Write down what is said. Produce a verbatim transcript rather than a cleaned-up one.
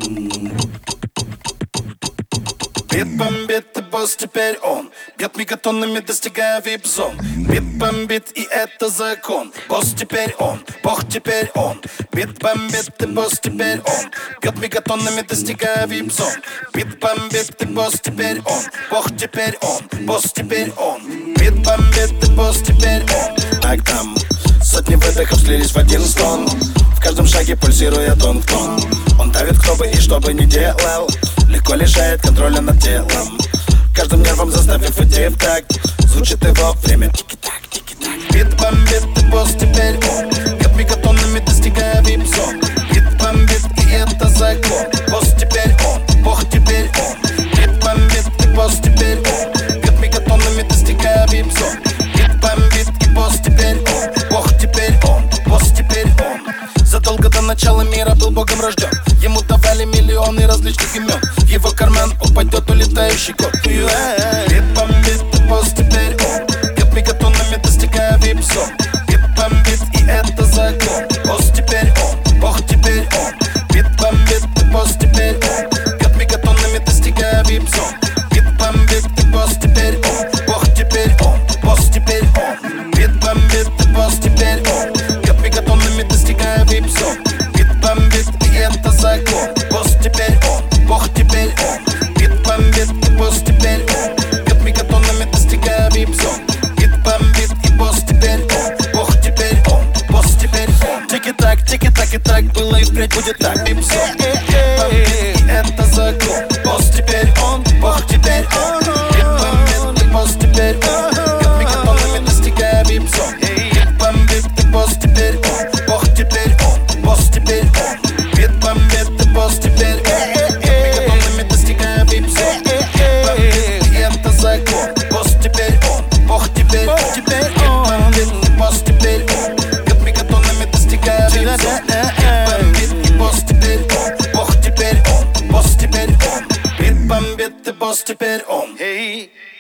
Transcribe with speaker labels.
Speaker 1: Бит бомбит, и босс теперь он. Бьет мегатоннами, достигая вип-зон. Бит бомбит, и это закон. Босс теперь он, бог теперь он. Бит бомбит, и босс теперь он. Бьет мегатонами, достигая вип-зон. Бит бомбит, и босс теперь он. Бог теперь он, босс теперь он. Бит бомбит, и босс теперь он. Так там сотни выдохов слились в один стон. В каждом шаге пульсирует он в тон. Он давит, кто бы и что бы ни делал. Легко лишает контроля над телом, каждым нервом заставив идти в такт. Звучит его время тики-так, тики-так. Бит бомбит, и босс теперь он. Бьет мегатонами, достигая вип-зон. Бит бомбит, и это закон. Босс теперь он, бог теперь он. Бит бомбит, и босс теперь он. Бьет мегатонами, достигая вип-зон. Бит бомбит, и босс теперь он. Бог теперь он, босс теперь он. Задолго до начала мира был богом рожден. Ему давали миллионы различных имен. В его карман упадет улетающий кот. Бит бомбит, и босс теперь он. Бьет мегатонами, достигая вип-зон. Бит бомбит, и это закон. Босс теперь он, бог теперь он. Бит бомбит, и босс теперь он. Бьет мегатонами, достигая вип-зон. Бит бомбит, и босс теперь он. Бог теперь он, босс теперь он. Бит бомбит, и босс теперь он. Бьет мегатонами, достигая вип-зон. Бит бомбит, и это закон. Босс теперь он, бог теперь он. Бит бомбит, и босс теперь он. Бьет мегатонами, достигая вип-зон. Бит бомбит, и босс теперь он. Бог теперь он, босс теперь он. Тики-так, тики-так, и так было, и впредь будет так. Вип-зон, бит бомбит, и это закон. Босс теперь он, бог теперь он. Бит бомбит, и босс теперь он. Бьет мегатонами, достигая вип-зон. Бит бомбит, и босс теперь он. Бог теперь он, босс теперь он. Бит бомбит, и босс теперь он. Бьет мегатонами, достигая вип-зон. Бит бомбит, и это закон. Босс теперь он, бог теперь он. Бит бомбит, и босс теперь он. Бьет мегатонами, достигая вип-зон. Бит бомбит, и босс теперь он. Бог теперь он, босс теперь он. Бит бомбит, и босс теперь он.